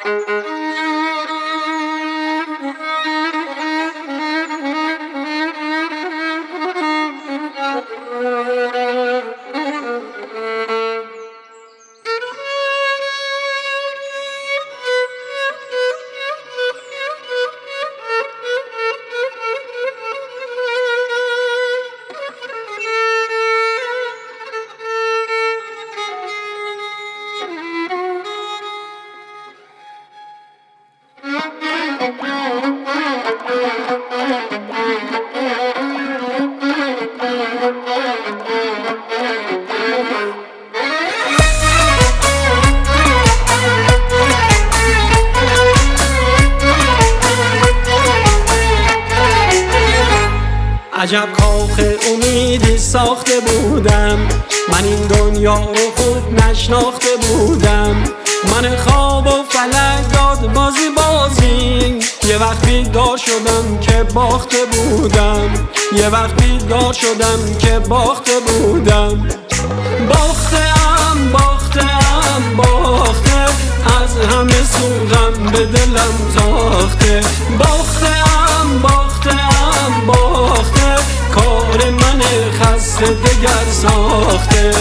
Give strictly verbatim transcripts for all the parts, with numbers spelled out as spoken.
عجب کاخ امیدی ساخته بودم، من این دنیا رو خوب نشناخته بودم. من خواب و فلک داد بازی بازی، یه وقت بیدار شدم که باخته بودم. یه وقت بیدار شدم که باخته بودم. باختم باختم باخته، از همه سوغم به دلم تاخته. باختم باختم باخته، کار من خسته دگر ساخته.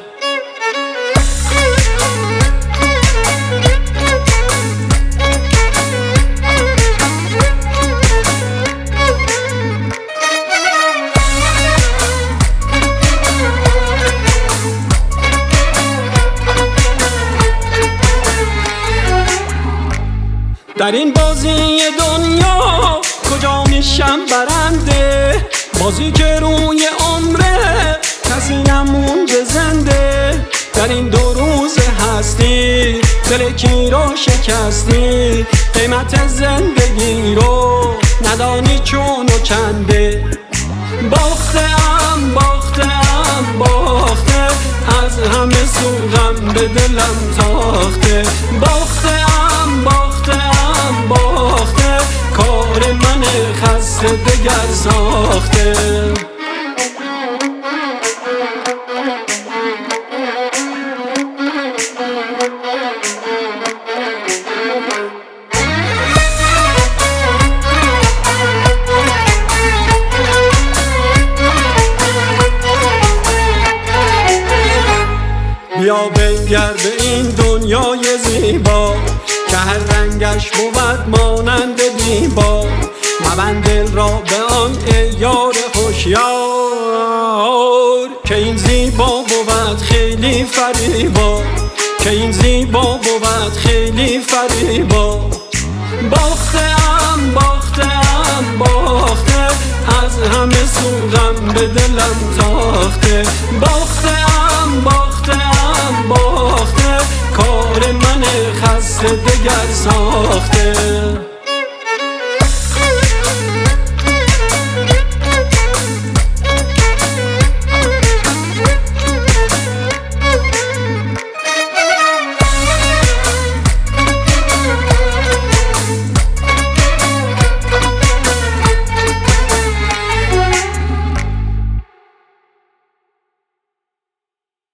در این بازی دنیا کجا میشم برنده؟ بازی که روی عمره کسی نمونده زنده. در این دو روز هستی دل کی رو شکستی؟ قیمت زندگی رو ندانی چون و چنده. باختم باختم باخته، از همه سوغم به دلم تاخته. باختم باختم باخته، کار من خسته دگر ساخته. بیا بنگر به این دنیای زیبا، که هر رنگش بود مانند دیبا. مبند دل را به آن ای یار هوشیار، که این زیبا بود خیلی فریبا. که این زیبا بود خیلی فریبا. باختم باختم باخته، از همه سوغم به دلم تاخته. باختم باختم باخته، کار من خسته دگر ساخته.